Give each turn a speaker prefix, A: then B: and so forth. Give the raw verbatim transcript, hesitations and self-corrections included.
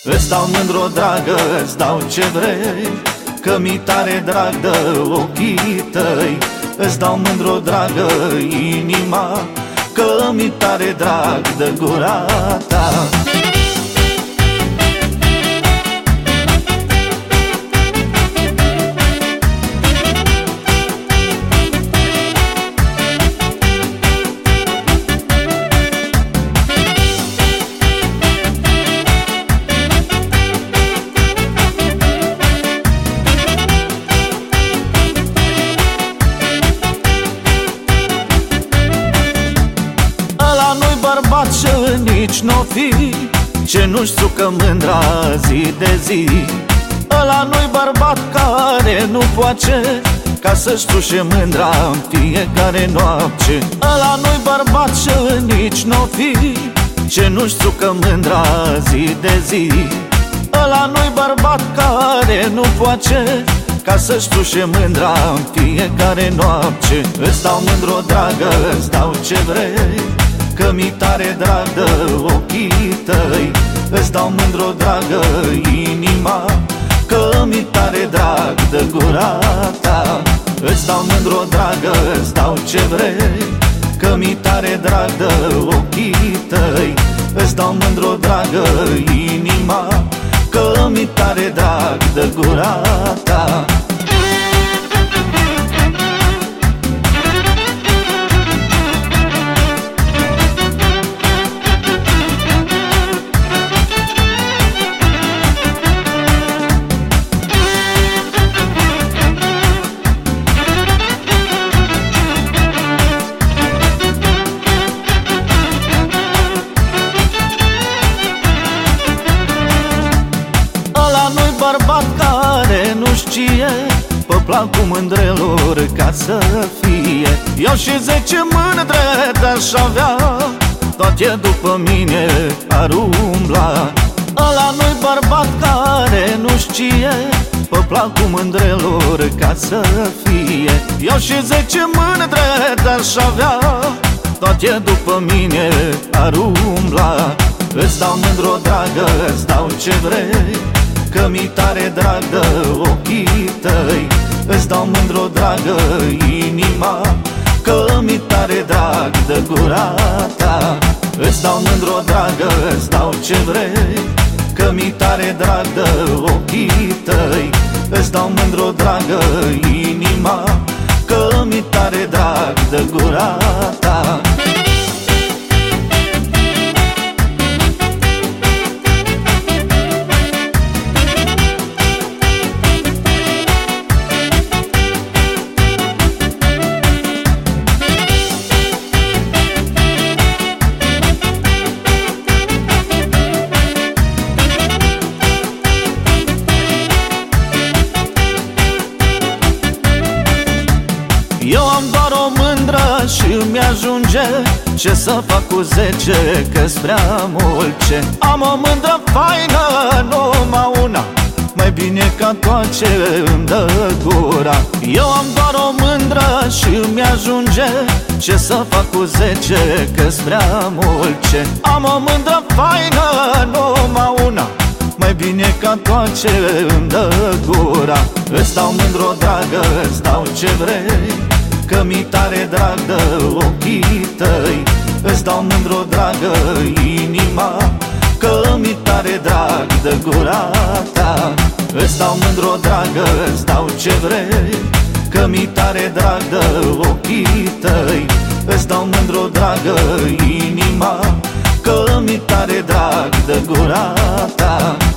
A: Îți dau mândru, dragă, îți dau ce vrei, că mi tare drag de ochii tăi. Îți dau mândru, dragă, inima, că mi tare drag de gura ta. Bărbat și nici n-o fi ce nu-și sucă mândra zi de zi. Ăla nu-i bărbat care nu poate ca să-și sușe mândra în fiecare noapte. Ăla nu-i bărbat și nici n-o fi ce nu-și sucă mândra zi de zi. Ăla nu-i bărbat care nu poate ca să-și sușe mândra în fiecare noapte. Îți dau mândru, dragă, îți dau ce vrei, că mi tare drag de ochii tăi. Îți dau mândru, dragă, inima, că mi tare drag de gura ta. Îți dau mândru, dragă, îți dau ce vrei, că mi tare drag de ochii tăi. Îți dau mândru, dragă, inima, că mi tare drag de gura ta. Bărbat care nu știe pe placul mândrelor ca să fie. Eu și zece mândre de-aș avea, toate după mine ar umbla. Ăla nu-i bărbat care nu știe pe placul mândrelor ca să fie. Eu și zece mândre de-aș avea, toate după mine ar umbla. Îți dau mândru, dragă, îți dau ce vrei, că mi tare drag de ochii tăi. Îți dau mândru, dragă, inima, că mi tare drag de gura ta. Îți dau mândru, dragă, îți dau ce vrei, că mi tare drag de ochii tăi. Îți dau mândru, dragă, inima, că mi tare drag de gura ta. Eu am doar o mândră și îmi ajunge, ce să fac cu zece, că-s prea mult. Am o mândră faină, numai una, mai bine ca toate îmi dă gura. Eu am doar o mândră și îmi ajunge, ce să fac cu zece, că-s prea mult. Am o mândră faină, numai una, mai bine ca toate îmi dă gura. Îți dau mândru, dragă, îți dau ce vrei, că mi tare drag de ochii tăi. Îți dau mândru, dragă, inima, că mi tare drag de gura ta. Îți dau mândru, dragă, îți dau ce vrei, că mi tare drag de ochii tăi. Îți dau mândru, dragă, inima, că mi tare drag de gura ta.